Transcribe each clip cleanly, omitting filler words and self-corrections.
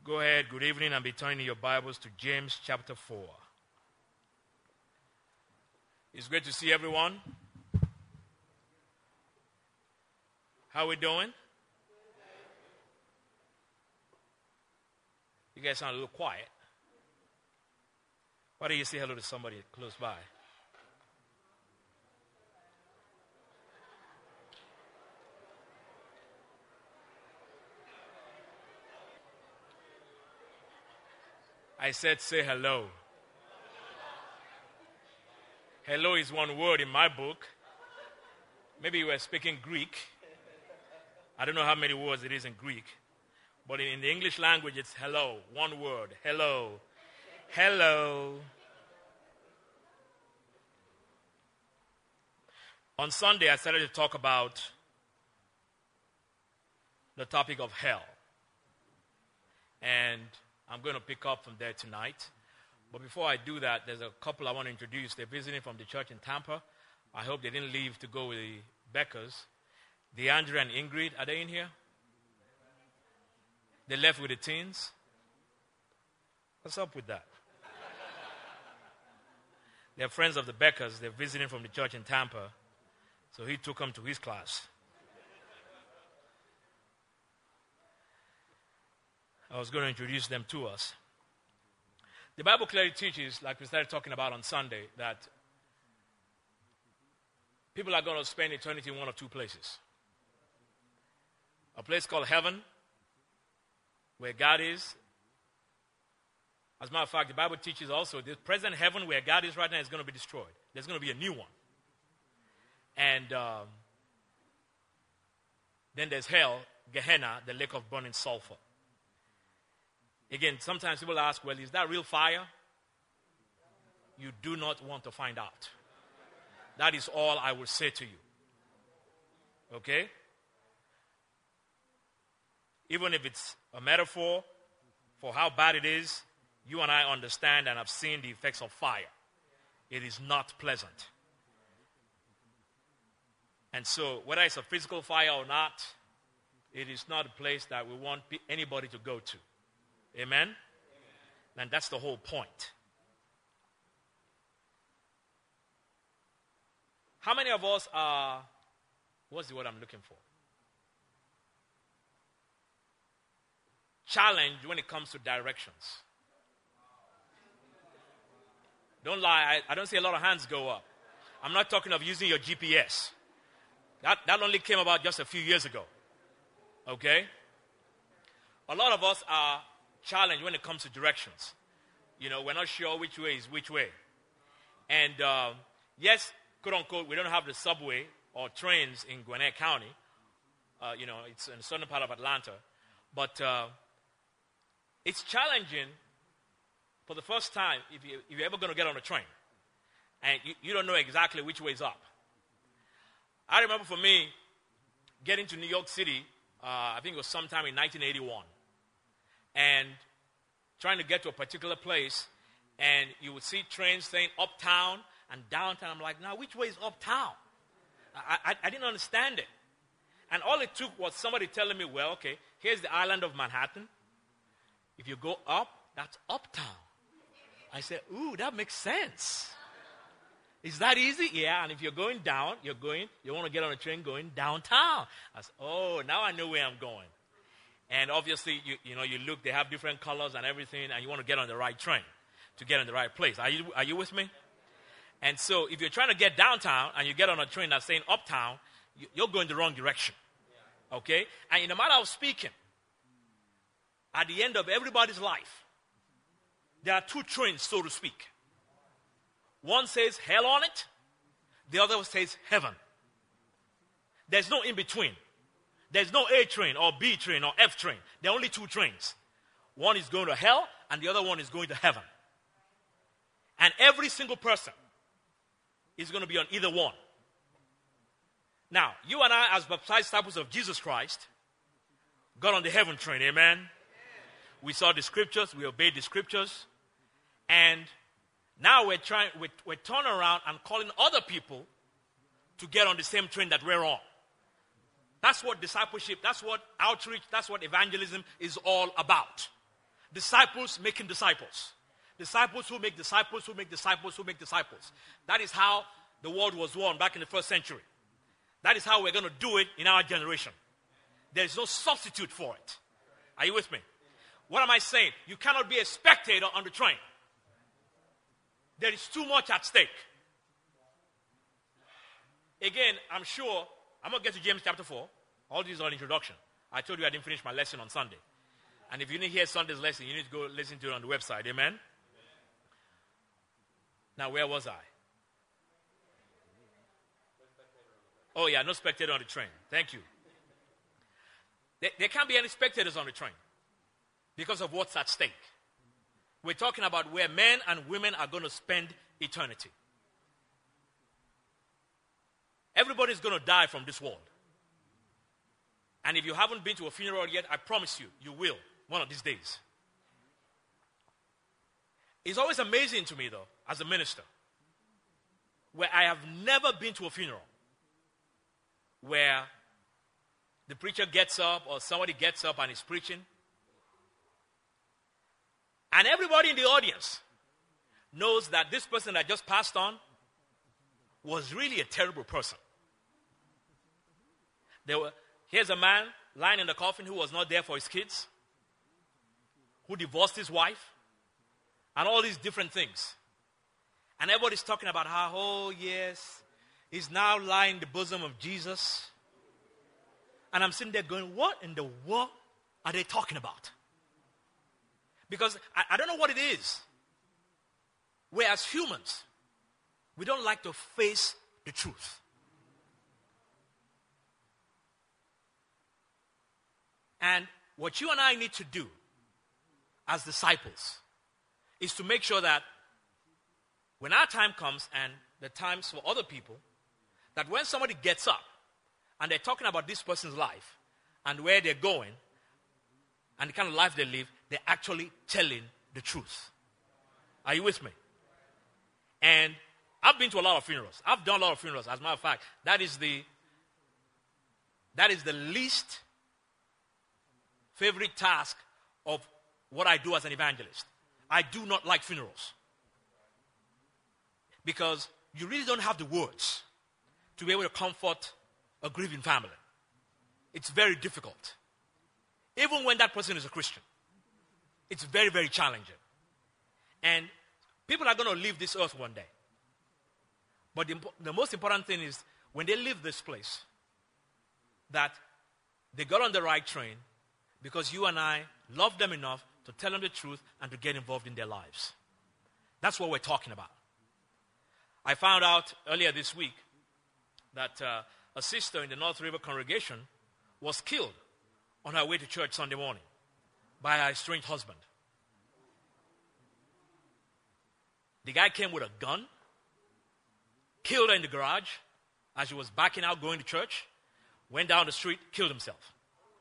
go ahead, good evening, and be turning your Bibles to James chapter 4. It's great to see everyone. How are we doing? You guys sound a little quiet. Why don't you say hello to somebody close by? I said say hello. Hello is one word in my book. Maybe you were speaking Greek. I don't know how many words it is in Greek. But in the English language, it's hello. One word. Hello. Hello. On Sunday, I started to talk about the topic of hell. And I'm going to pick up from there tonight. But before I do that, there's a couple I want to introduce. They're visiting from the church in Tampa. I hope they didn't leave to go with the Beckers. DeAndre and Ingrid, are they in here? They left with the teens? What's up with that? They're friends of the Beckers. They're visiting from the church in Tampa. So he took them to his class. I was going to introduce them to us. The Bible clearly teaches, like we started talking about on Sunday, that people are going to spend eternity in one of two places. A place called heaven, where God is. As a matter of fact, the Bible teaches also the present heaven where God is right now is going to be destroyed. There's going to be a new one. And then there's hell, Gehenna, the lake of burning sulfur. Again, sometimes people ask, well, is that real fire? You do not want to find out. That is all I will say to you. Okay? Even if it's a metaphor for how bad it is, you and I understand and have seen the effects of fire. It is not pleasant. And so, whether it's a physical fire or not, it is not a place that we want anybody to go to. Amen? Amen? And that's the whole point. How many of us are, what's the word I'm looking for? Challenged when it comes to directions. Don't lie, I don't see a lot of hands go up. I'm not talking of using your GPS. That only came about just a few years ago. Okay? A lot of us are challenged when it comes to directions. You know, we're not sure which way is which way. And yes, quote unquote, we don't have the subway or trains in Gwinnett County. It's in the southern part of Atlanta. But it's challenging for the first time if you're ever going to get on a train. And you don't know exactly which way is up. I remember for me, getting to New York City, I think it was sometime in 1981. And trying to get to a particular place, and you would see trains saying uptown and downtown. I'm like, now which way is uptown? I didn't understand it. And all it took was somebody telling me, well, okay, here's the island of Manhattan. If you go up, that's uptown. I said, ooh, that makes sense. Is that easy? Yeah, and if you're going down, you want to get on a train going downtown. I said, oh, now I know where I'm going. And obviously, you look, they have different colors and everything, and you want to get on the right train to get in the right place. Are you with me? And so if you're trying to get downtown and you get on a train that's saying uptown, you're going the wrong direction. Okay? And in a matter of speaking, at the end of everybody's life, there are two trains, so to speak. One says hell on it. The other says heaven. There's no in between. There's no A train or B train or F train. There are only two trains. One is going to hell and the other one is going to heaven. And every single person is going to be on either one. Now, you and I, as baptized disciples of Jesus Christ, got on the heaven train, amen? We saw the scriptures, we obeyed the scriptures, and now we're turning around and calling other people to get on the same train that we're on. That's what discipleship, that's what outreach, that's what evangelism is all about. Disciples making disciples. Disciples who make disciples, who make disciples, who make disciples. That is how the world was won back in the first century. That is how we're going to do it in our generation. There is no substitute for it. Are you with me? What am I saying? You cannot be a spectator on the train. There is too much at stake. Again, I'm sure, I'm going to get to James chapter 4. All these are an introduction. I told you I didn't finish my lesson on Sunday. And if you didn't hear Sunday's lesson, you need to go listen to it on the website. Amen? Now, where was I? Oh, yeah, no spectator on the train. Thank you. There can't be any spectators on the train because of what's at stake. We're talking about where men and women are going to spend eternity. Everybody's going to die from this world. And if you haven't been to a funeral yet, I promise you, you will one of these days. It's always amazing to me, though, as a minister, where I have never been to a funeral where the preacher gets up or somebody gets up and is preaching, and everybody in the audience knows that this person that just passed on was really a terrible person. Here's a man lying in the coffin who was not there for his kids, who divorced his wife, and all these different things. And everybody's talking about how, oh yes, he's now lying in the bosom of Jesus. And I'm sitting there going, what in the world are they talking about? Because I don't know what it is. Whereas humans, we don't like to face the truth. And what you and I need to do as disciples is to make sure that when our time comes and the times for other people, that when somebody gets up and they're talking about this person's life and where they're going and the kind of life they live, they're actually telling the truth. Are you with me? And I've been to a lot of funerals. I've done a lot of funerals. As a matter of fact, that is the least favorite task of what I do as an evangelist. I do not like funerals. Because you really don't have the words to be able to comfort a grieving family. It's very difficult. Even when that person is a Christian. It's very, very challenging. And people are going to leave this earth one day. But the most important thing is when they leave this place, that they got on the right train because you and I love them enough to tell them the truth and to get involved in their lives. That's what we're talking about. I found out earlier this week that a sister in the North River congregation was killed on her way to church Sunday morning by her estranged husband. The guy came with a gun, killed her in the garage as she was backing out going to church, went down the street, killed himself.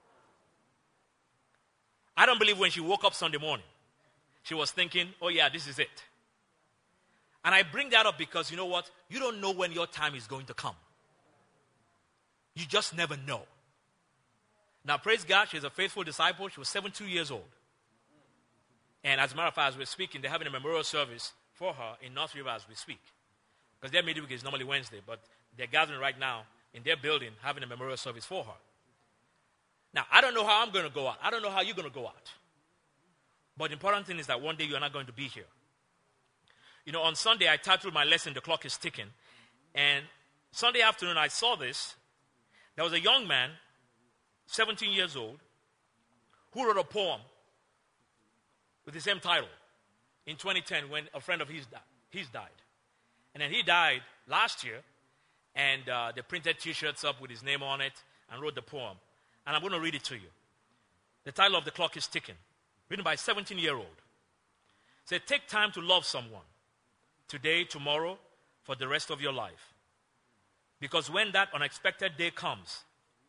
I don't believe when she woke up Sunday morning, she was thinking, oh yeah, this is it. And I bring that up because you know what? You don't know when your time is going to come. You just never know. Now, praise God, she's a faithful disciple. She was 72 years old. And as a matter of fact, as we're speaking, they're having a memorial service for her in North River as we speak. Because their midweek is normally Wednesday, but they're gathering right now in their building having a memorial service for her. Now, I don't know how I'm going to go out. I don't know how you're going to go out. But the important thing is that one day you're not going to be here. You know, on Sunday, I titled my lesson, The Clock is Ticking. And Sunday afternoon, I saw this. There was a young man, 17 years old, who wrote a poem with the same title in 2010 when a friend of his died. And then he died last year, and they printed T-shirts up with his name on it and wrote the poem. And I'm going to read it to you. The title of The Clock is Ticking, written by a 17-year-old. It said, take time to love someone, today, tomorrow, for the rest of your life. Because when that unexpected day comes,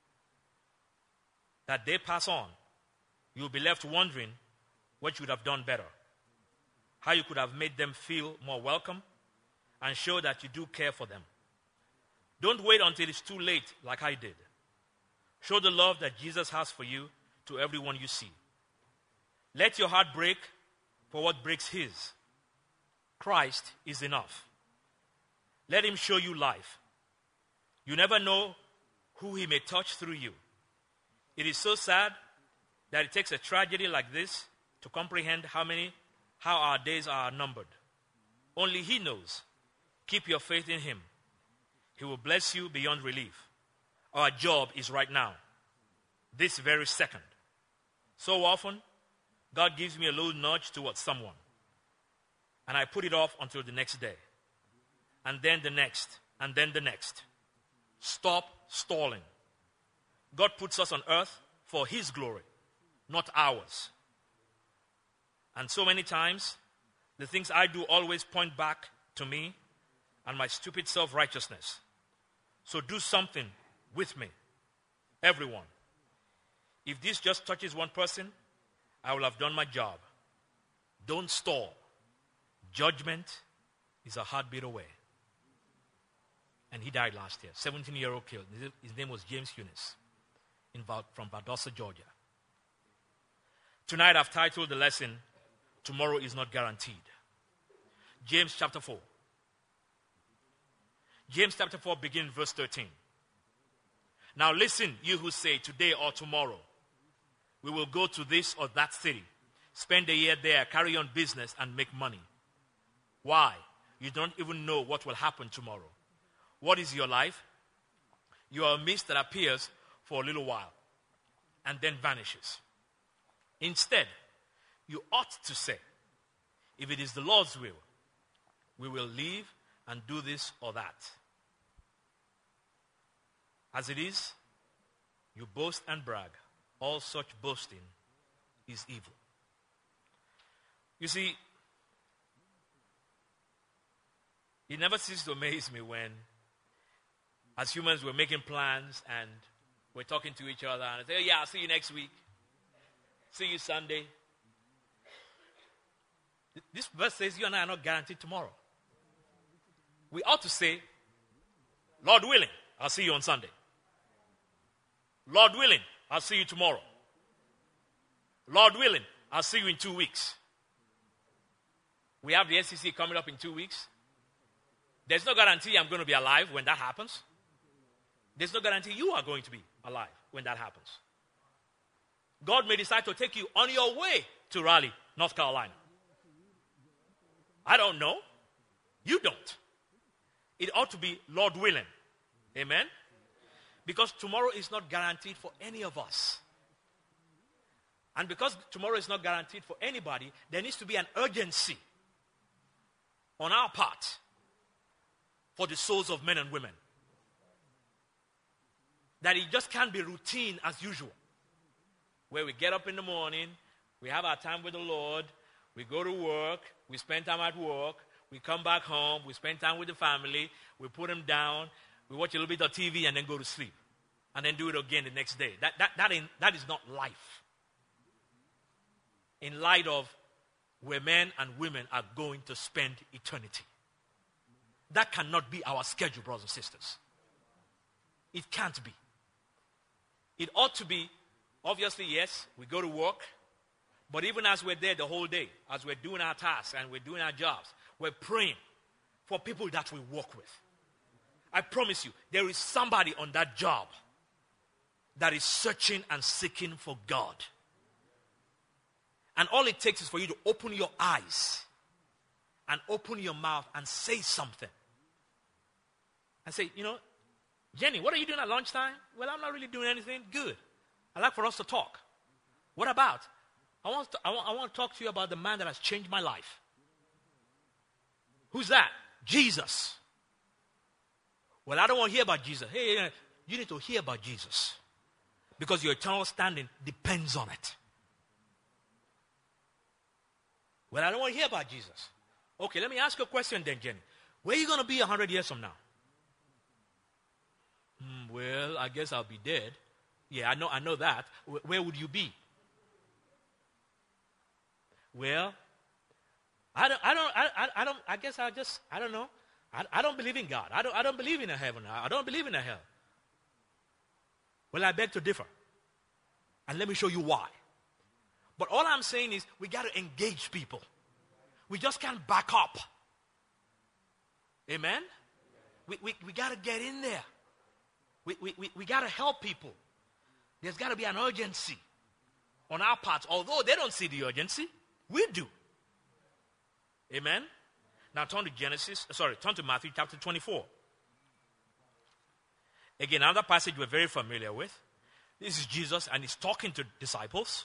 that day pass on, you'll be left wondering what you would have done better, how you could have made them feel more welcome, and show that you do care for them. Don't wait until it's too late like I did. Show the love that Jesus has for you to everyone you see. Let your heart break for what breaks his. Christ is enough. Let him show you life. You never know who he may touch through you. It is so sad that it takes a tragedy like this to comprehend how our days are numbered. Only he knows. Keep your faith in him. He will bless you beyond relief. Our job is right now, this very second. So often, God gives me a little nudge towards someone, and I put it off until the next day, and then the next, and then the next. Stop stalling. God puts us on earth for his glory, not ours. And so many times, the things I do always point back to me and my stupid self-righteousness. So do something with me, everyone. If this just touches one person, I will have done my job. Don't stall. Judgment is a heartbeat away. And he died last year, 17-year-old killed. His name was James Eunice from Valdosta, Georgia. Tonight I've titled the lesson, Tomorrow is Not Guaranteed. James chapter 4. James chapter 4 begins verse 13. Now listen, you who say today or tomorrow, we will go to this or that city, spend a year there, carry on business, and make money. Why? You don't even know what will happen tomorrow. What is your life? You are a mist that appears for a little while and then vanishes. Instead, you ought to say, if it is the Lord's will, we will live and do this or that. As it is, you boast and brag. All such boasting is evil. You see, it never ceases to amaze me when, as humans, we're making plans and we're talking to each other and I say, oh, yeah, I'll see you next week. See you Sunday. This verse says you and I are not guaranteed tomorrow. We ought to say, Lord willing, I'll see you on Sunday. Lord willing, I'll see you tomorrow. Lord willing, I'll see you in 2 weeks. We have the SEC coming up in 2 weeks. There's no guarantee I'm going to be alive when that happens. There's no guarantee you are going to be alive when that happens. God may decide to take you on your way to Raleigh, North Carolina. I don't know. You don't. It ought to be Lord willing. Amen? Because tomorrow is not guaranteed for any of us. And because tomorrow is not guaranteed for anybody, there needs to be an urgency on our part for the souls of men and women. That it just can't be routine as usual. Where we get up in the morning, we have our time with the Lord, we go to work, we spend time at work, we come back home, we spend time with the family, we put them down, we watch a little bit of TV and then go to sleep. And then do it again the next day. That is not life. In light of where men and women are going to spend eternity. That cannot be our schedule, brothers and sisters. It can't be. It ought to be, obviously, yes, we go to work, but even as we're there the whole day, as we're doing our tasks and we're doing our jobs, we're praying for people that we work with. I promise you, there is somebody on that job that is searching and seeking for God. And all it takes is for you to open your eyes and open your mouth and say something. And say, you know, Jenny, what are you doing at lunchtime? Well, I'm not really doing anything. Good. I'd like for us to talk. What about? I want to talk to you about the man that has changed my life. Who's that? Jesus. Well, I don't want to hear about Jesus. Hey, you need to hear about Jesus. Because your eternal standing depends on it. Well, I don't want to hear about Jesus. Okay, let me ask you a question then, Jenny. Where are you going to be 100 years from now? Well, I guess I'll be dead. Yeah, I know that. Where would you be? Well, I don't know. I don't believe in God. I don't believe in a heaven. I don't believe in a hell. Well, I beg to differ. And let me show you why. But all I'm saying is we got to engage people. We just can't back up. Amen? We got to get in there. We got to help people. There's got to be an urgency on our part. Although they don't see the urgency, we do. Amen? Now turn to Matthew chapter 24. Again, another passage we're very familiar with. This is Jesus, and he's talking to disciples.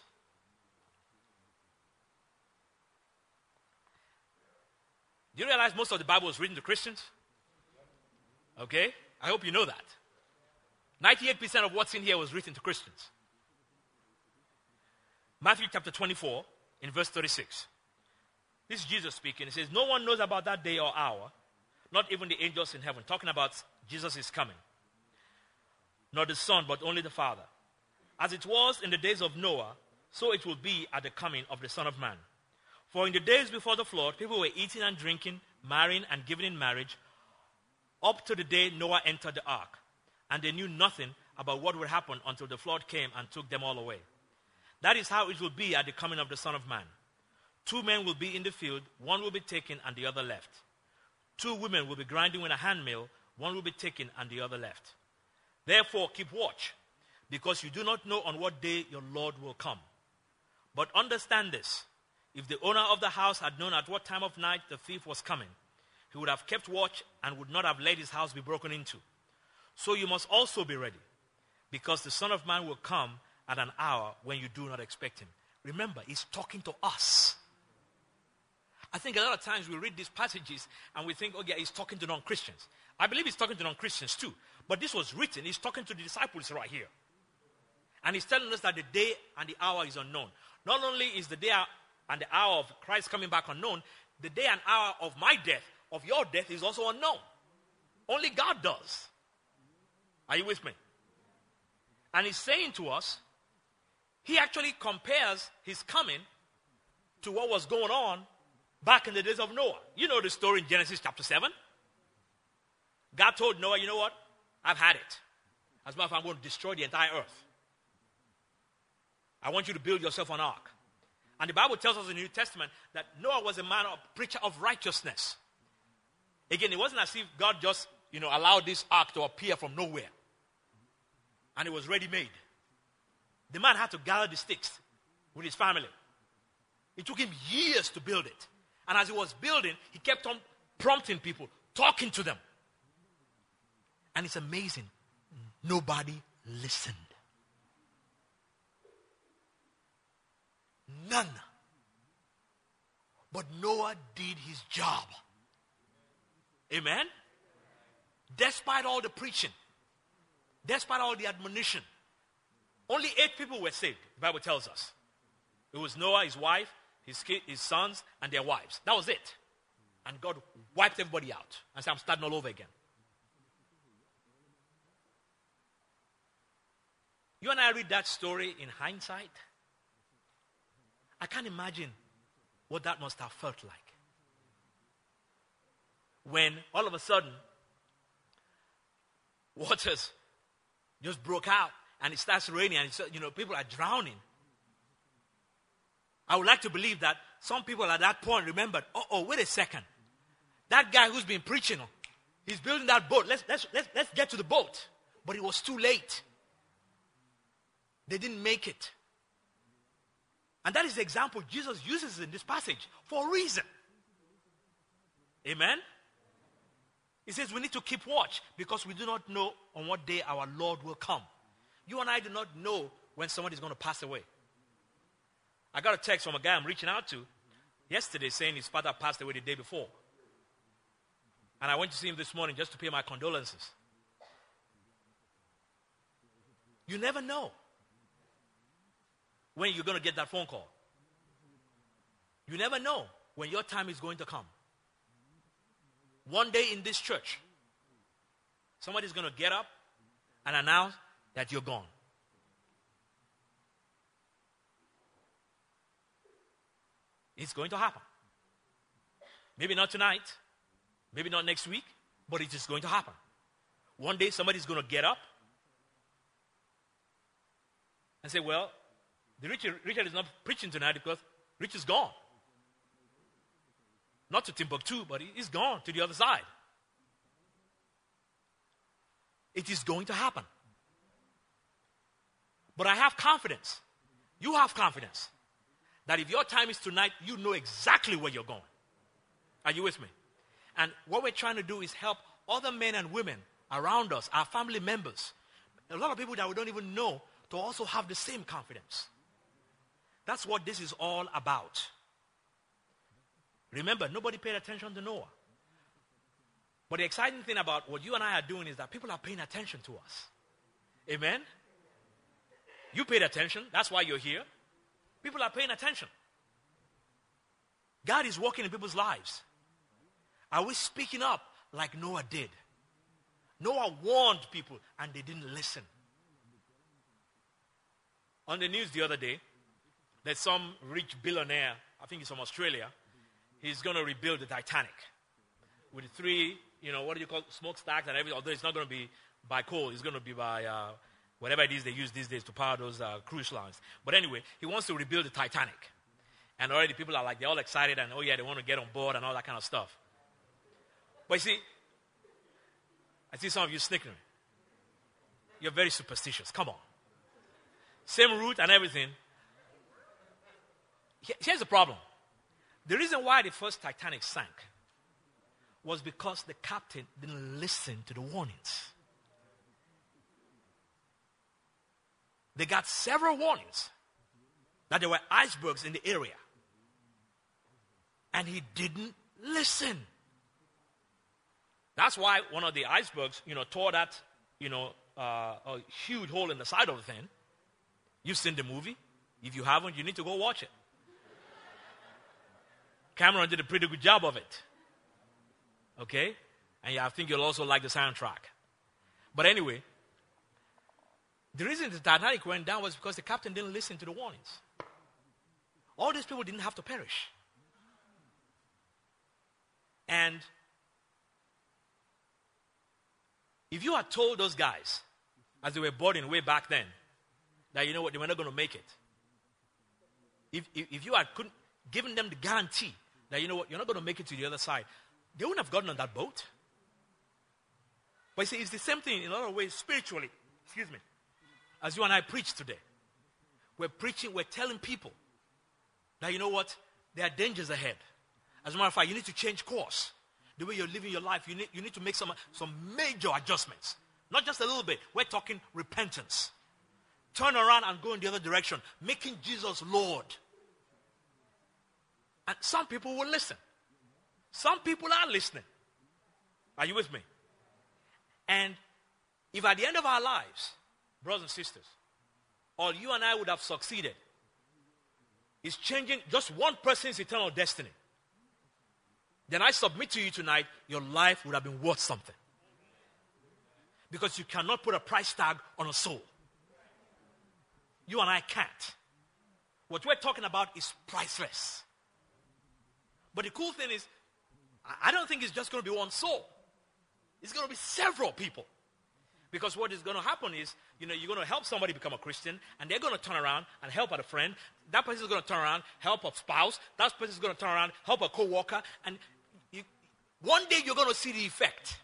Do you realize most of the Bible was written to Christians? Okay? I hope you know that. 98% of what's in here was written to Christians. Matthew chapter 24, in verse 36. This is Jesus speaking. He says, no one knows about that day or hour, not even the angels in heaven. Talking about Jesus is coming. Nor the Son, but only the Father. As it was in the days of Noah, so it will be at the coming of the Son of Man. For in the days before the flood, people were eating and drinking, marrying and giving in marriage, up to the day Noah entered the ark. And they knew nothing about what would happen until the flood came and took them all away. That is how it will be at the coming of the Son of Man. 2 men will be in the field, one will be taken and the other left. 2 women will be grinding with a handmill, one will be taken and the other left. Therefore keep watch, because you do not know on what day your Lord will come. But understand this, if the owner of the house had known at what time of night the thief was coming, he would have kept watch and would not have let his house be broken into. So you must also be ready, because the Son of Man will come at an hour when you do not expect him. Remember, he's talking to us. I think a lot of times we read these passages and we think, okay, he's talking to non-Christians. I believe he's talking to non-Christians too. But this was written, he's talking to the disciples right here. And he's telling us that the day and the hour is unknown. Not only is the day and the hour of Christ coming back unknown, the day and hour of my death, of your death, is also unknown. Only God does. Are you with me? And he's saying to us, he actually compares his coming to what was going on back in the days of Noah. You know the story in Genesis chapter 7. God told Noah, you know what? I've had it. As a matter of fact, I'm going to destroy the entire earth. I want you to build yourself an ark. And the Bible tells us in the New Testament that Noah was a man, a preacher of righteousness. Again, it wasn't as if God just, allowed this ark to appear from nowhere. And it was ready-made. The man had to gather the sticks with his family. It took him years to build it. And as he was building, he kept on prompting people, talking to them. And it's amazing. Nobody listened. None. But Noah did his job. Amen? Despite all the preaching, despite all the admonition, only 8 people were saved, the Bible tells us. It was Noah, his wife, his sons, and their wives. That was it. And God wiped everybody out and said, I'm starting all over again. You and I read that story in hindsight. I can't imagine what that must have felt like. When all of a sudden, waters just broke out and it starts raining and people are drowning. I would like to believe that some people at that point remembered, wait a second. That guy who's been preaching, he's building that boat. Let's get to the boat. But it was too late. They didn't make it. And that is the example Jesus uses in this passage for a reason. Amen? He says we need to keep watch because we do not know on what day our Lord will come. You and I do not know when somebody is going to pass away. I got a text from a guy I'm reaching out to yesterday saying his father passed away the day before. And I went to see him this morning just to pay my condolences. You never know when you're going to get that phone call. You never know when your time is going to come. One day in this church, somebody's going to get up and announce that you're gone. It's going to happen. Maybe not tonight, maybe not next week, but it is going to happen. One day somebody's going to get up and say, well, Richard is not preaching tonight because Rich is gone. Not to Timbuktu, but he's gone to the other side. It is going to happen. But I have confidence. You have confidence that if your time is tonight, you know exactly where you're going. Are you with me? And what we're trying to do is help other men and women around us, our family members, a lot of people that we don't even know, to also have the same confidence. That's what this is all about. Remember, nobody paid attention to Noah. But the exciting thing about what you and I are doing is that people are paying attention to us. Amen? You paid attention. That's why you're here. People are paying attention. God is working in people's lives. Are we speaking up like Noah did? Noah warned people and they didn't listen. On the news the other day, there's some rich billionaire, I think he's from Australia. He's going to rebuild the Titanic with 3, smokestacks and everything. Although it's not going to be by coal, it's going to be by whatever it is they use these days to power those cruise lines. But anyway, he wants to rebuild the Titanic. And already people are like, they're all excited and, they want to get on board and all that kind of stuff. But you see, I see some of you snickering. You're very superstitious. Come on. Same route and everything. Here's the problem. The reason why the first Titanic sank was because the captain didn't listen to the warnings. They got several warnings that there were icebergs in the area. And he didn't listen. That's why one of the icebergs, tore that, a huge hole in the side of the thing. You've seen the movie. If you haven't, you need to go watch it. Cameron did a pretty good job of it. Okay? And I think you'll also like the soundtrack. But anyway, the reason the Titanic went down was because the captain didn't listen to the warnings. All these people didn't have to perish. And if you had told those guys, as they were boarding way back then, that they were not going to make it. If you had given them the guarantee that you're not going to make it to the other side, they wouldn't have gotten on that boat. But you see, it's the same thing in a lot of ways spiritually. As you and I preach today. We're telling people that there are dangers ahead. As a matter of fact, you need to change course. The way you're living your life, you need to make some major adjustments. Not just a little bit. We're talking repentance. Turn around and go in the other direction. Making Jesus Lord. And some people will listen. Some people are listening. Are you with me? And if at the end of our lives, brothers and sisters, all you and I would have succeeded is changing just one person's eternal destiny, then I submit to you tonight, your life would have been worth something. Because you cannot put a price tag on a soul. You and I can't. What we're talking about is priceless. But the cool thing is, I don't think it's just going to be one soul. It's going to be several people. Because what is going to happen is, you're going to help somebody become a Christian, and they're going to turn around and help a friend. That person is going to turn around, help a spouse. That person is going to turn around, help a co-worker. And one day you're going to see the effect.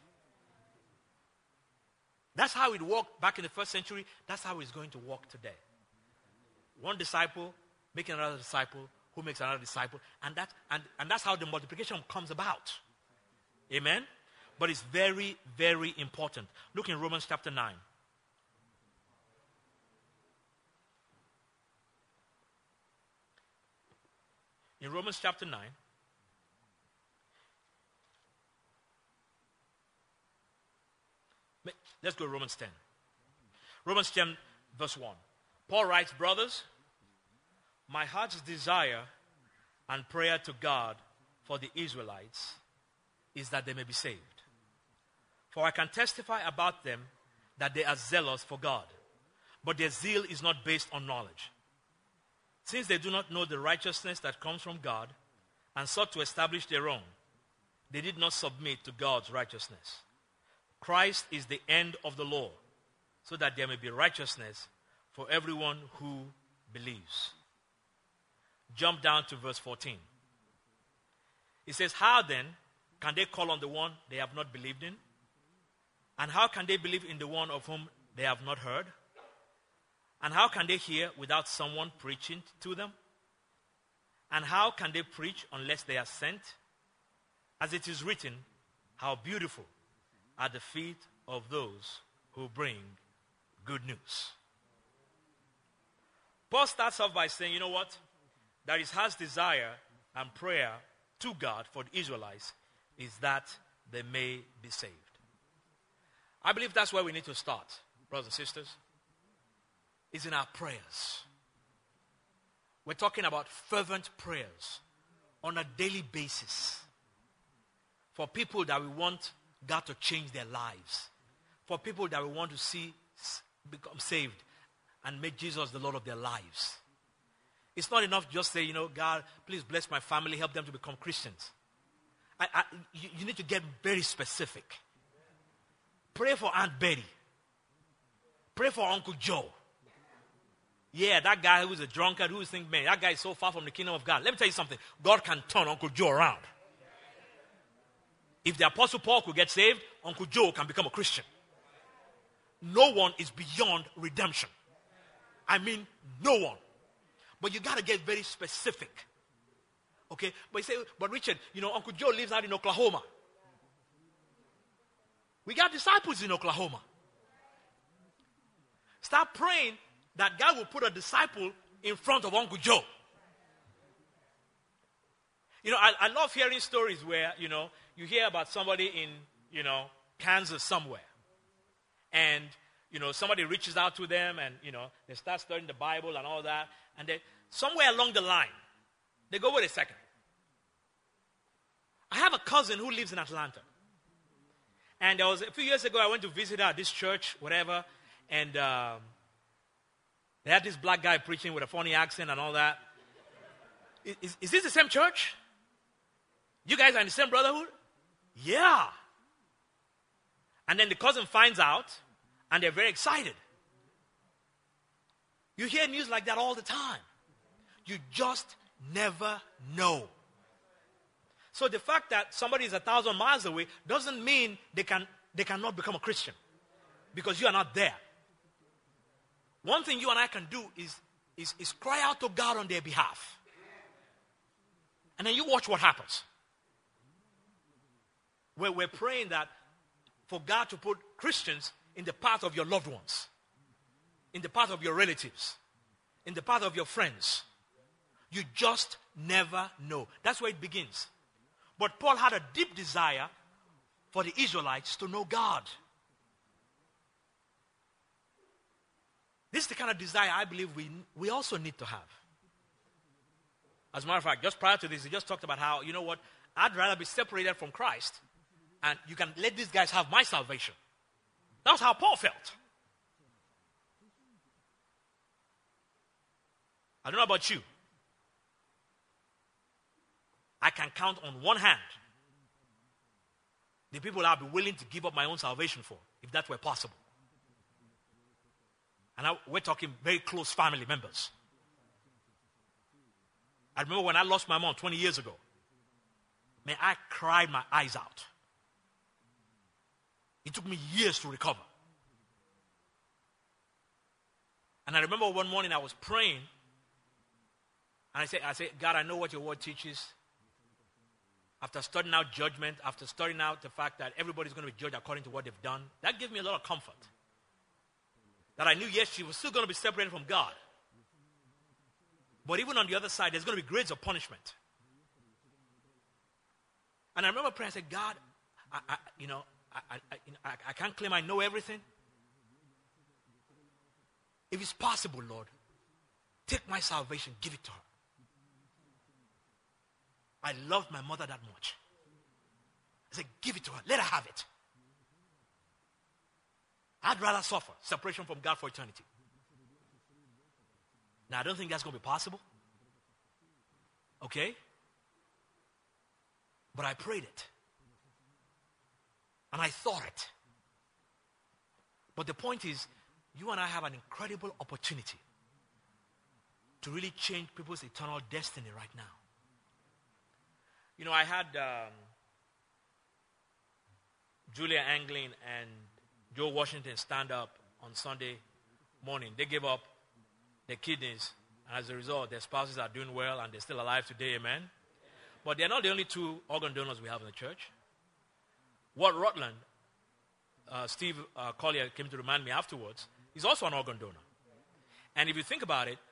That's how it worked back in the first century. That's how it's going to work today. One disciple making another disciple, who makes another disciple, and that's how the multiplication comes about. Amen? But it's very, very important. Look in Romans chapter 9. In Romans chapter 9, let's go to Romans 10. Romans 10, verse 1. Paul writes, brothers, my heart's desire and prayer to God for the Israelites is that they may be saved. For I can testify about them that they are zealous for God, but their zeal is not based on knowledge. Since they do not know the righteousness that comes from God and sought to establish their own, they did not submit to God's righteousness. Christ is the end of the law, so that there may be righteousness for everyone who believes. Jump down to verse 14. It says, how then can they call on the one they have not believed in? And how can they believe in the one of whom they have not heard? And how can they hear without someone preaching to them? And how can they preach unless they are sent? As it is written, how beautiful are the feet of those who bring good news. Paul starts off by saying, you know what? That his heart's desire and prayer to God for the Israelites is that they may be saved. I believe that's where we need to start, brothers and sisters, is in our prayers. We're talking about fervent prayers on a daily basis for people that we want God to change their lives, for people that we want to see become saved and make Jesus the Lord of their lives. It's not enough to just say, you know, God, please bless my family, help them to become Christians. You need to get very specific. Pray for Aunt Betty. Pray for Uncle Joe. Yeah, that guy who's a drunkard, who thinks, man, that guy is so far from the kingdom of God. Let me tell you something. God can turn Uncle Joe around. If the Apostle Paul could get saved, Uncle Joe can become a Christian. No one is beyond redemption. I mean, no one. But you got to get very specific. Okay? But you say, but Richard, you know, Uncle Joe lives out in Oklahoma. We got disciples in Oklahoma. Start praying that God will put a disciple in front of Uncle Joe. You know, I love hearing stories where, you know, you hear about somebody in, you know, Kansas somewhere. And, you know, somebody reaches out to them and, you know, they start studying the Bible and all that. And then somewhere along the line, they go, wait a second. I have a cousin who lives in Atlanta. And there was a few years ago, I went to visit her at this church, whatever. And they had this black guy preaching with a funny accent and all that. Is this the same church? You guys are in the same brotherhood? Yeah. And then the cousin finds out, and they're very excited. You hear news like that all the time. You just never know. So the fact that somebody is 1,000 miles away doesn't mean they cannot become a Christian, because you are not there. One thing you and I can do is cry out to God on their behalf. And then you watch what happens. We're praying that for God to put Christians in the path of your loved ones, in the path of your relatives, in the path of your friends. You just never know. That's where it begins. But Paul had a deep desire for the Israelites to know God. This is the kind of desire I believe we also need to have. As a matter of fact, just prior to this, he just talked about how, you know what, I'd rather be separated from Christ, and you can let these guys have my salvation. That's how Paul felt. I don't know about you. I can count on one hand the people I'd be willing to give up my own salvation for, if that were possible. And we're talking very close family members. I remember when I lost my mom 20 years ago. Man, I cried my eyes out. It took me years to recover. And I remember one morning I was praying. And I said, God, I know what your word teaches. After studying out judgment, after studying out the fact that everybody's going to be judged according to what they've done, that gave me a lot of comfort. That I knew, yes, she was still going to be separated from God. But even on the other side, there's going to be grades of punishment. And I remember praying, I said, God, I can't claim I know everything. If it's possible, Lord, take my salvation, give it to her. I love my mother that much. I said, give it to her. Let her have it. I'd rather suffer separation from God for eternity. Now, I don't think that's going to be possible. Okay? But I prayed it. And I thought it. But the point is, you and I have an incredible opportunity to really change people's eternal destiny right now. You know, I had Julia Anglin and Joe Washington stand up on Sunday morning. They gave up their kidneys, and as a result, their spouses are doing well, and they're still alive today, amen? But they're not the only two organ donors we have in the church. Walt Rutland, Steve Collier came to remind me afterwards, he's also an organ donor. And if you think about it,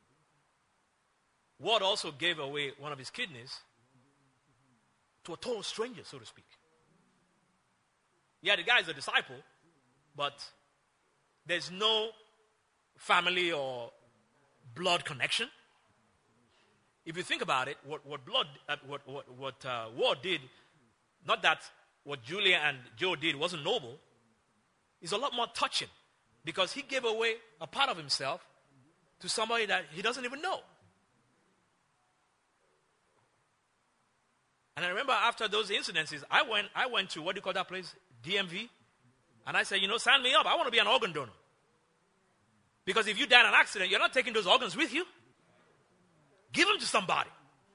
Walt also gave away one of his kidneys to a total stranger, so to speak. Yeah, the guy is a disciple, but there's no family or blood connection. If you think about it, what Walt did, not that what Julia and Joe did wasn't noble, is a lot more touching, because he gave away a part of himself to somebody that he doesn't even know. And I remember after those incidences, I went to, what do you call that place? DMV. And I said, sign me up. I want to be an organ donor. Because if you die in an accident, you're not taking those organs with you. Give them to somebody.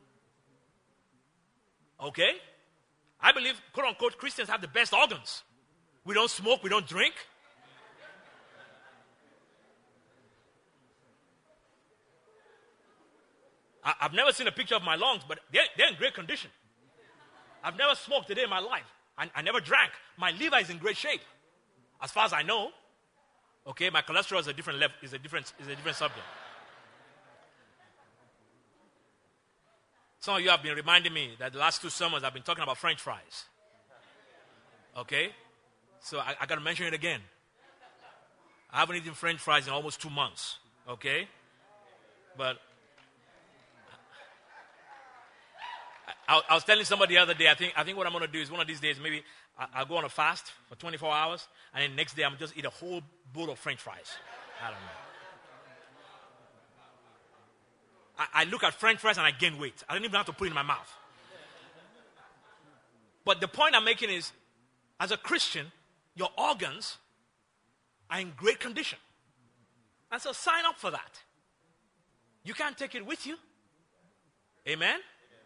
Okay? I believe, quote unquote, Christians have the best organs. We don't smoke, we don't drink. I've never seen a picture of my lungs, but they're in great condition. I've never smoked a day in my life. I never drank. My liver is in great shape, as far as I know. Okay, my cholesterol is a different level, is a different subject. Some of you have been reminding me that the last two sermons I've been talking about French fries. Okay, so I got to mention it again. I haven't eaten French fries in almost 2 months. Okay, but I was telling somebody the other day, I think what I'm going to do is one of these days, maybe I'll go on a fast for 24 hours, and then the next day I'm just eat a whole bowl of French fries. I don't know. I look at French fries and I gain weight. I don't even have to put it in my mouth. But the point I'm making is, as a Christian, your organs are in great condition. And so sign up for that. You can't take it with you. Amen?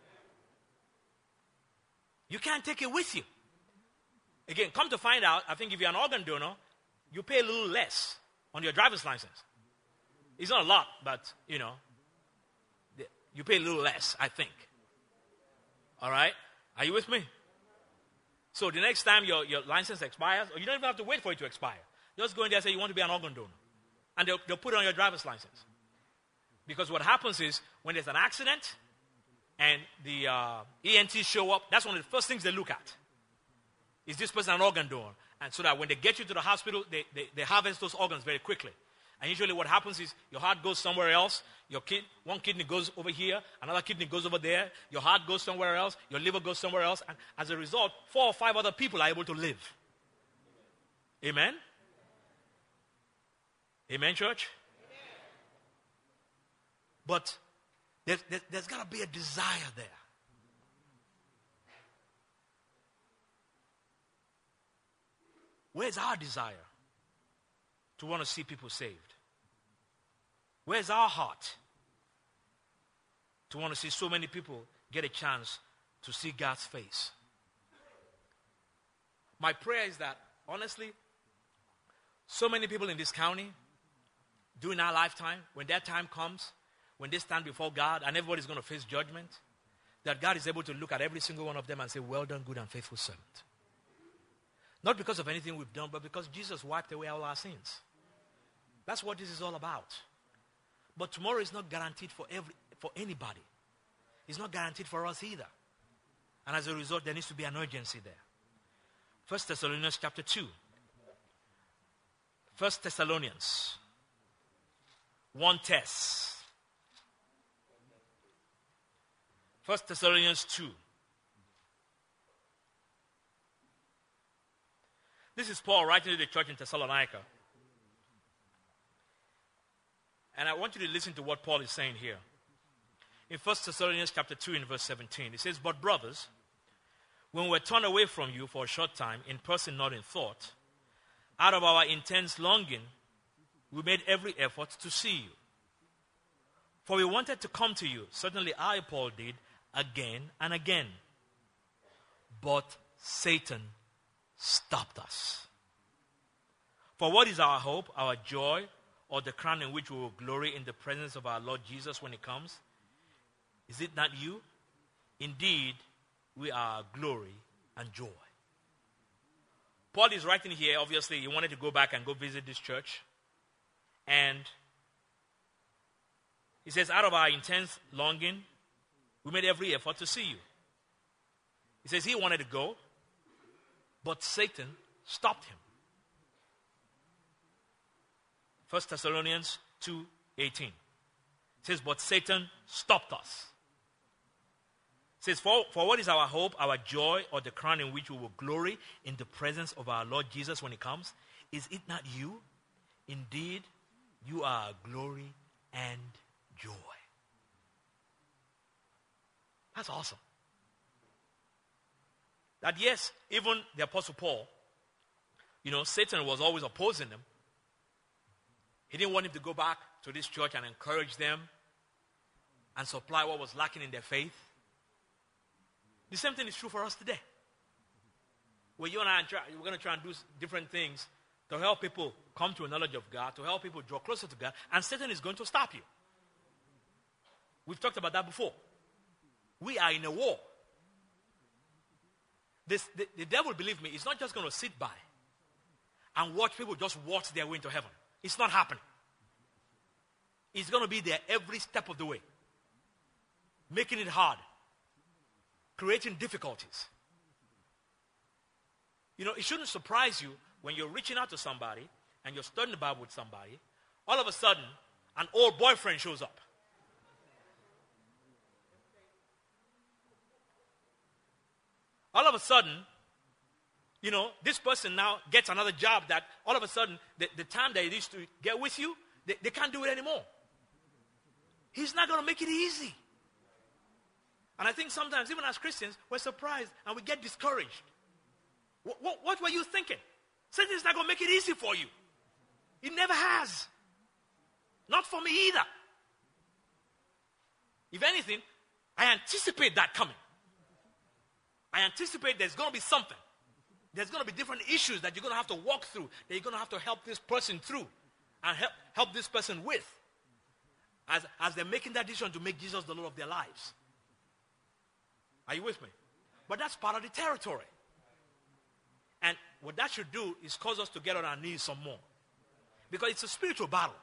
You can't take it with you. Again, come to find out, I think if you're an organ donor, you pay a little less on your driver's license. It's not a lot, but, you pay a little less, I think. All right? Are you with me? So the next time your license expires, or you don't even have to wait for it to expire. Just go in there and say you want to be an organ donor. And they'll put it on your driver's license. Because what happens is, when there's an accident, and the ENTs show up, that's one of the first things they look at. Is this person an organ donor? And so that when they get you to the hospital, they harvest those organs very quickly. And usually what happens is your heart goes somewhere else, one kidney goes over here, another kidney goes over there, your heart goes somewhere else, your liver goes somewhere else, and as a result, 4 or 5 other people are able to live. Amen? Amen, church? But there's got to be a desire there. Where's our desire to want to see people saved? Where's our heart to want to see so many people get a chance to see God's face? My prayer is that, honestly, so many people in this county, during our lifetime, when that time comes, when they stand before God and everybody's going to face judgment, that God is able to look at every single one of them and say, well done, good and faithful servant. Not because of anything we've done, but because Jesus wiped away all our sins. That's what this is all about. But tomorrow is not guaranteed for anybody. It's not guaranteed for us either. And as a result, there needs to be an urgency there. 1 Thessalonians chapter 2. 1 Thessalonians. 1 Thess. 1 Thessalonians 2. This is Paul writing to the church in Thessalonica. And I want you to listen to what Paul is saying here. In 1 Thessalonians chapter 2 in verse 17, it says, but brothers, when we were turned away from you for a short time, in person not in thought, out of our intense longing, we made every effort to see you. For we wanted to come to you. Certainly I, Paul, did again and again. But Satan stopped us. For what is our hope, our joy, or the crown in which we will glory in the presence of our Lord Jesus when he comes? Is it not you? Indeed, we are our glory and joy. Paul is writing here, obviously, he wanted to go back and go visit this church. And he says, out of our intense longing, we made every effort to see you. He says he wanted to go, but Satan stopped him. 1 Thessalonians 2:18. It says, but Satan stopped us. It says, for what is our hope, our joy, or the crown in which we will glory in the presence of our Lord Jesus when he comes? Is it not you? Indeed, you are our glory and joy. That's awesome. That yes, even the Apostle Paul, Satan was always opposing him. He didn't want him to go back to this church and encourage them and supply what was lacking in their faith. The same thing is true for us today. Where you and I we're going to try and do different things to help people come to a knowledge of God, to help people draw closer to God, and Satan is going to stop you. We've talked about that before. We are in a war. The devil, believe me, is not just going to sit by and watch people just waltz their way into heaven. It's not happening. It's going to be there every step of the way, making it hard, creating difficulties. It shouldn't surprise you when you're reaching out to somebody and you're studying the Bible with somebody, all of a sudden, an old boyfriend shows up. All of a sudden, this person now gets another job that all of a sudden, the time they used to get with you, they can't do it anymore. He's not going to make it easy. And I think sometimes, even as Christians, we're surprised and we get discouraged. What were you thinking? Satan's not going to make it easy for you. He never has. Not for me either. If anything, I anticipate that coming. I anticipate there's going to be something. There's going to be different issues that you're going to have to walk through, that you're going to have to help this person through and help this person with as they're making that decision to make Jesus the Lord of their lives. Are you with me? But that's part of the territory. And what that should do is cause us to get on our knees some more. Because it's a spiritual battle.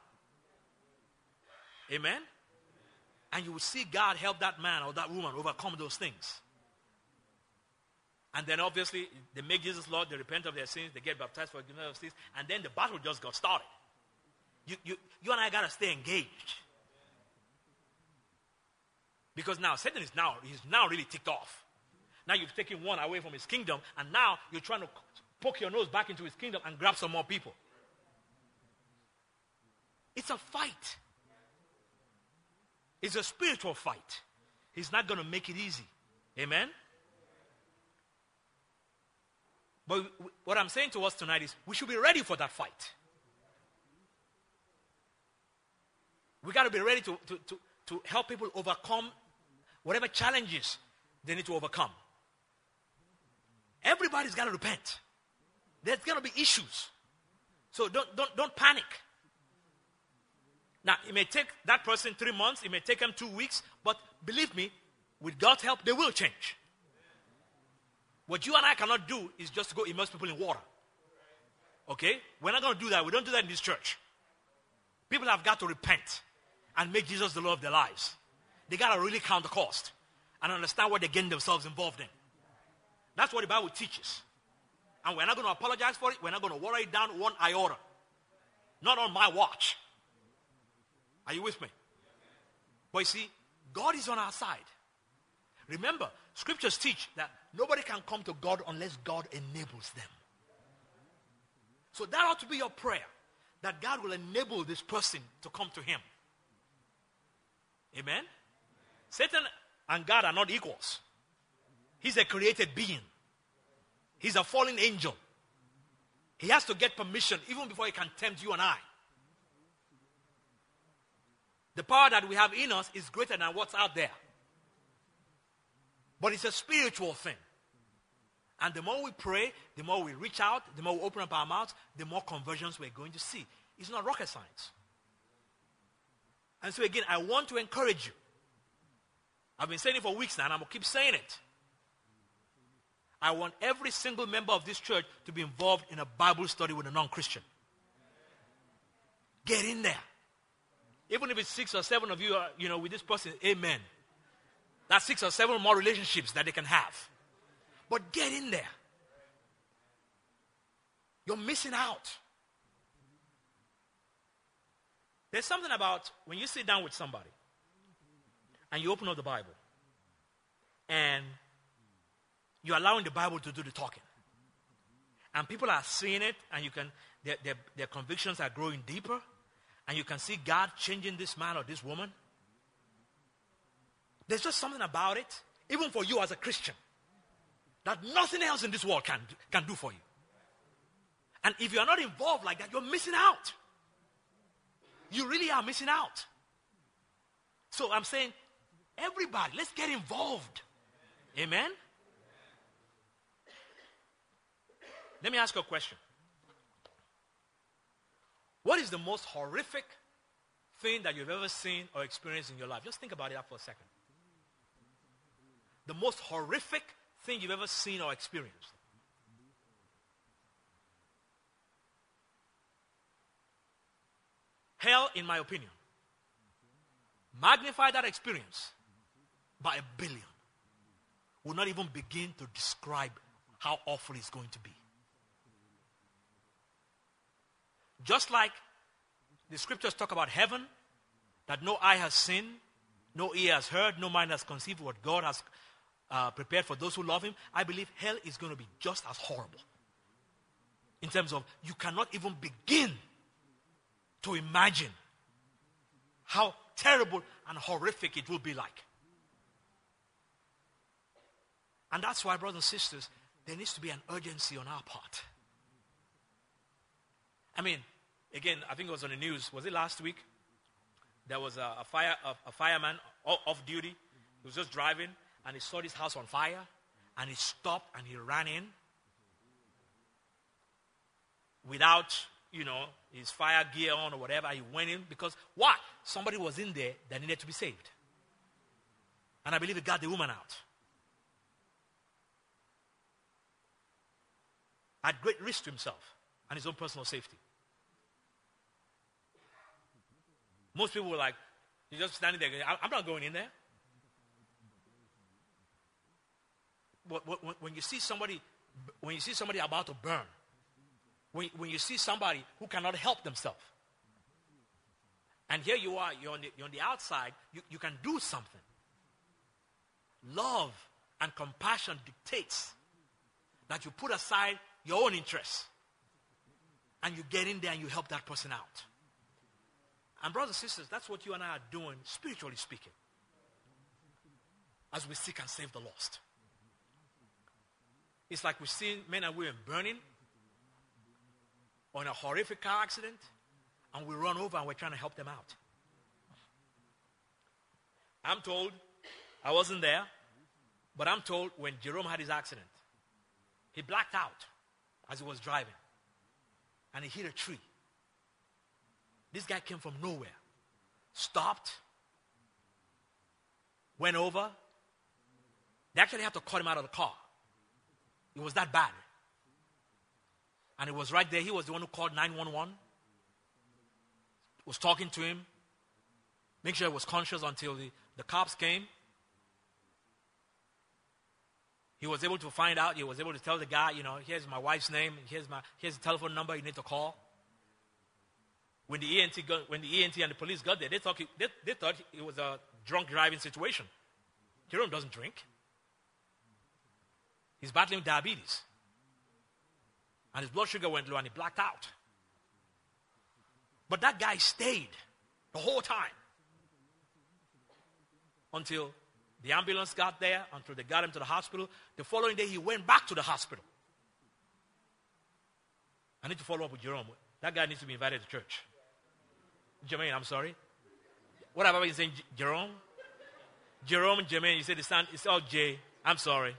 Amen? And you will see God help that man or that woman overcome those things. And then obviously, they make Jesus Lord, they repent of their sins, they get baptized for forgiveness of sins, and then the battle just got started. You and I got to stay engaged. Because now, Satan is now really ticked off. Now you've taken one away from his kingdom, and now you're trying to poke your nose back into his kingdom and grab some more people. It's a fight. It's a spiritual fight. He's not going to make it easy. Amen? But what I'm saying to us tonight is we should be ready for that fight. We got to be ready to help people overcome whatever challenges they need to overcome. Everybody's got to repent. There's going to be issues. So don't panic. Now, it may take that person 3 months, it may take them 2 weeks, but believe me, with God's help, they will change. What you and I cannot do is just to go immerse people in water. Okay? We're not going to do that. We don't do that in this church. People have got to repent and make Jesus the Lord of their lives. They got to really count the cost and understand what they're getting themselves involved in. That's what the Bible teaches. And we're not going to apologize for it. We're not going to water it down one iota. Not on my watch. Are you with me? But you see, God is on our side. Remember, scriptures teach that nobody can come to God unless God enables them. So that ought to be your prayer, that God will enable this person to come to him. Amen? Satan and God are not equals. He's a created being. He's a fallen angel. He has to get permission even before he can tempt you and I. The power that we have in us is greater than what's out there. But it's a spiritual thing. And the more we pray, the more we reach out, the more we open up our mouths, the more conversions we're going to see. It's not rocket science. And so again, I want to encourage you. I've been saying it for weeks now, and I'm going to keep saying it. I want every single member of this church to be involved in a Bible study with a non-Christian. Get in there. Even if it's 6 or 7 of you are, with this person, amen. That's 6 or 7 more relationships that they can have. But get in there. You're missing out. There's something about when you sit down with somebody and you open up the Bible and you're allowing the Bible to do the talking. And people are seeing it, and their convictions are growing deeper, and you can see God changing this man or this woman. There's just something about it, even for you as a Christian, that nothing else in this world can do for you. And if you're not involved like that, you're missing out. You really are missing out. So I'm saying, everybody, let's get involved. Amen? Let me ask you a question. What is the most horrific thing that you've ever seen or experienced in your life? Just think about it for a second. The most horrific thing you've ever seen or experienced. Hell, in my opinion, magnify that experience by 1 billion. Will not even begin to describe how awful it's going to be. Just like the scriptures talk about heaven, that no eye has seen, no ear has heard, no mind has conceived what God has prepared for those who love him, I believe hell is going to be just as horrible. In terms of, you cannot even begin to imagine how terrible and horrific it will be like. And that's why, brothers and sisters, there needs to be an urgency on our part. I mean, again, I think it was on the news. Was it last week? There was a fireman off duty. He was just driving, and he saw this house on fire, and he stopped, and he ran in without, his fire gear on or whatever. He went in because, why? Somebody was in there that needed to be saved. And I believe he got the woman out. At great risk to himself and his own personal safety. Most people were like, you're just standing there going, I'm not going in there. But when you see somebody about to burn, when you see somebody who cannot help themselves, and here you are, you're on the outside, you can do something. Love and compassion dictates that you put aside your own interests and you get in there and you help that person out. And brothers and sisters, that's what you and I are doing, spiritually speaking, as we seek and save the lost. It's like we see men and women burning or in a horrific car accident, and we run over and we're trying to help them out. I'm told, I wasn't there, but I'm told when Jerome had his accident, he blacked out as he was driving, and he hit a tree. This guy came from nowhere, stopped, went over. They actually had to cut him out of the car. It was that bad. And it was right there. He was the one who called 911. Was talking to him. Make sure he was conscious until the cops came. He was able to find out. He was able to tell the guy, here's my wife's name. Here's the telephone number you need to call. When the ENT and the police got there, they thought it was a drunk driving situation. Jerome doesn't drink. He's battling diabetes. And his blood sugar went low and he blacked out. But that guy stayed the whole time until the ambulance got there, until they got him to the hospital. The following day, he went back to the hospital. I need to follow up with Jerome. That guy needs to be invited to church. Jermaine, I'm sorry. What have I been saying? Jerome? Jerome, Jermaine. You said it's all J. I'm sorry.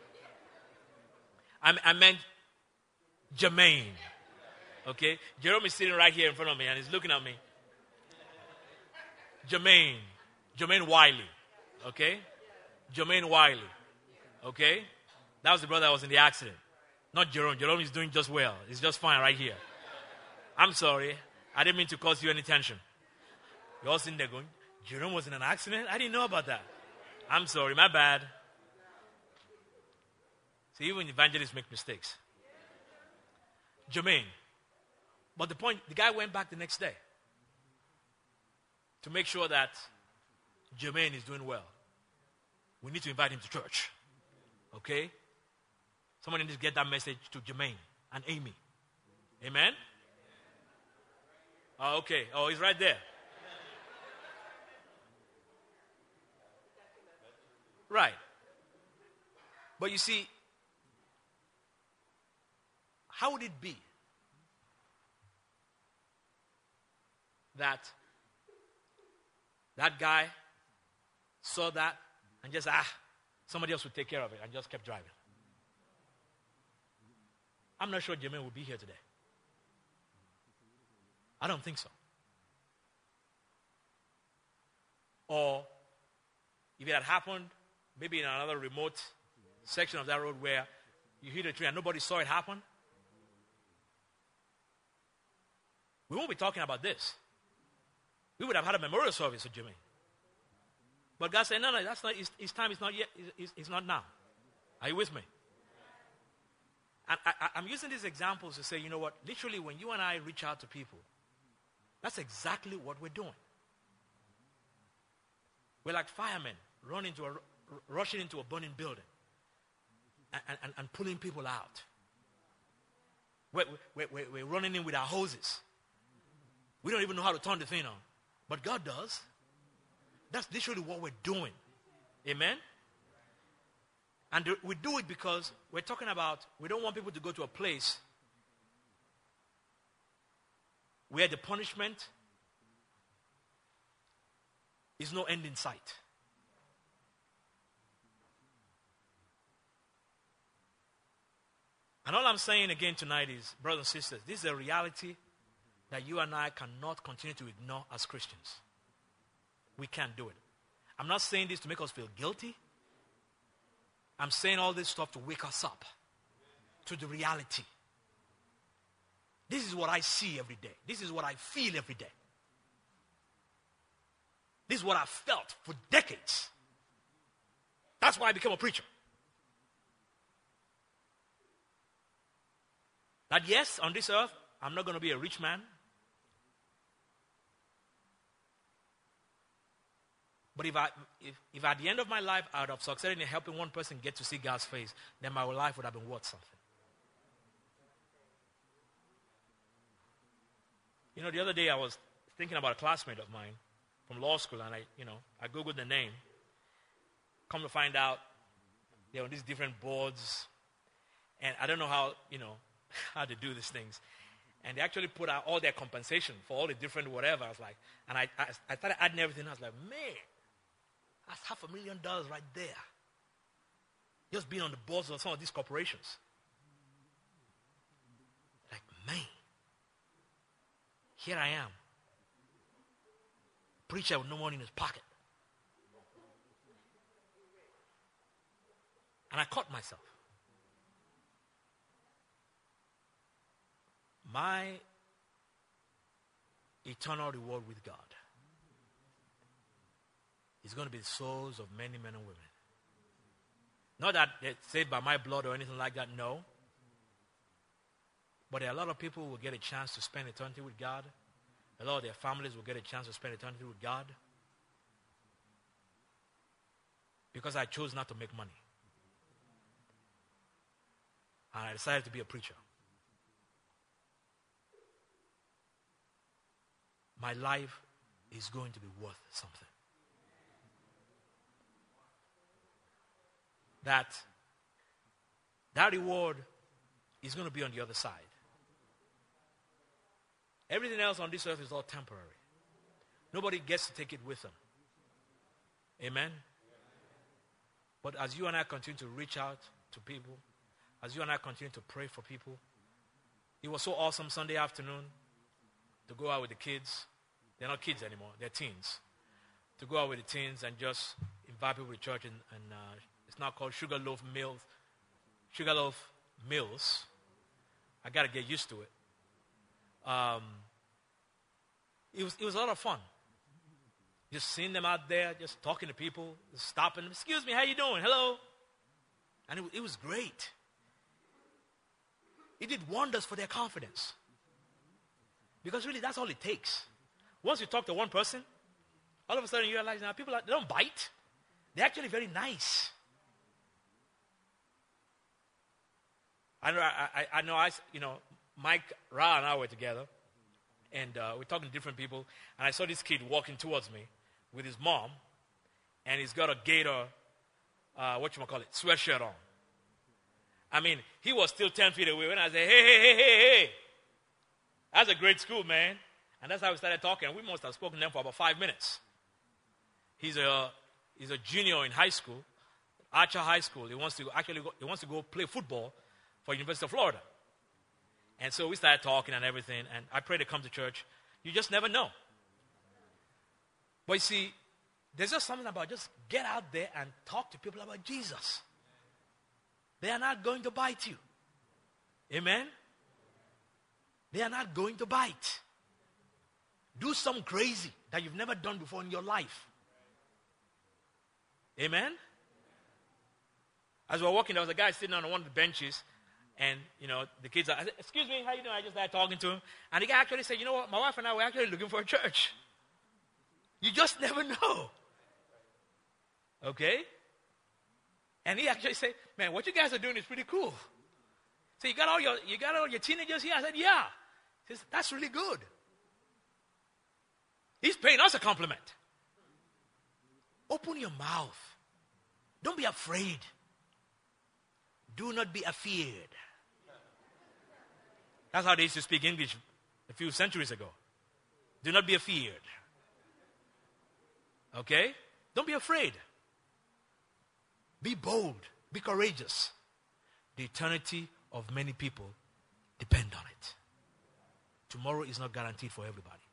I meant Jermaine. Okay? Jerome is sitting right here in front of me and he's looking at me. Jermaine. Jermaine Wiley. Okay? Jermaine Wiley. Okay? That was the brother that was in the accident. Not Jerome. Jerome is doing just well. He's just fine right here. I'm sorry. I didn't mean to cause you any tension. You're all sitting there going, Jerome was in an accident? I didn't know about that. I'm sorry. My bad. See, even evangelists make mistakes. Jermaine. But the point, the guy went back the next day to make sure that Jermaine is doing well. We need to invite him to church. Okay? Somebody needs to get that message to Jermaine and Amy. Amen? Oh, okay. Oh, he's right there. Right. But you see, how would it be that guy saw that and just, somebody else would take care of it and just kept driving? I'm not sure Jermaine will be here today. I don't think so. Or if it had happened, maybe in another remote section of that road where you hit a tree and nobody saw it happen, we won't be talking about this. We would have had a memorial service for Jermaine. But God said, no, that's not, his time is not yet, it's not now. Are you with me? And I'm using these examples to say, you know what, literally when you and I reach out to people, that's exactly what we're doing. We're like firemen rushing into a burning building and pulling people out. We're running in with our hoses. We don't even know how to turn the thing on. But God does. That's literally what we're doing. Amen? And we do it because we're talking about, we don't want people to go to a place where the punishment is no end in sight. And all I'm saying again tonight is, brothers and sisters, this is a reality that you and I cannot continue to ignore as Christians. We can't do it. I'm not saying this to make us feel guilty. I'm saying all this stuff to wake us up to the reality. This is what I see every day. This is what I feel every day. This is what I've felt for decades. That's why I became a preacher. That yes, on this earth, I'm not going to be a rich man. But if at the end of my life I would have succeeded in helping one person get to see God's face, then my life would have been worth something. You know, the other day I was thinking about a classmate of mine from law school, and I Googled the name. Come to find out, they're on these different boards, and I don't know how how to do these things. And they actually put out all their compensation for all the different whatever. I was like, and I started adding everything. I was like, man, that's $500,000 right there. Just being on the boards of some of these corporations. Like, man, here I am. Preacher with no money in his pocket. And I caught myself. My eternal reward with God is going to be the souls of many men and women. Not that they're saved by my blood or anything like that, no. But a lot of people will get a chance to spend eternity with God. A lot of their families will get a chance to spend eternity with God. Because I chose not to make money. And I decided to be a preacher. My life is going to be worth something. That reward is going to be on the other side. Everything else on this earth is all temporary. Nobody gets to take it with them. Amen? But as you and I continue to reach out to people, as you and I continue to pray for people, it was so awesome Sunday afternoon to go out with the kids. They're not kids anymore, they're teens. To go out with the teens and just invite people to church. And it's now called Sugarloaf Mills. I got to get used to it. It was a lot of fun. Just seeing them out there, just talking to people, stopping them. Excuse me, how you doing? Hello. And it was great. It did wonders for their confidence. Because really, that's all it takes. Once you talk to one person, all of a sudden you realize now people they don't bite. They're actually very nice. I know, Mike, Ra, and I were together, and we're talking to different people, and I saw this kid walking towards me with his mom, and he's got a Gator, sweatshirt on. I mean, he was still 10 feet away when I said, hey. That's a great school, man. And that's how we started talking. We must have spoken to them for about 5 minutes. He's a junior in high school, Archer High School. He wants to go play football for University of Florida. And so we started talking and everything, and I pray they come to church. You just never know. But you see, there's just something about just get out there and talk to people about Jesus. They are not going to bite you. Amen? They are not going to bite. Do something crazy that you've never done before in your life. Amen? As we were walking, there was a guy sitting on one of the benches, and, the kids I said, excuse me, how you doing? I just started talking to him. And the guy actually said, you know what, my wife and I were actually looking for a church. You just never know. Okay? And he actually said, man, what you guys are doing is pretty cool. So you got all your teenagers here? I said, yeah. He says, that's really good. He's paying us a compliment. Open your mouth. Don't be afraid. Do not be afeared. That's how they used to speak English a few centuries ago. Do not be afeared. Okay? Don't be afraid. Be bold. Be courageous. The eternity of many people depend on it. Tomorrow is not guaranteed for everybody.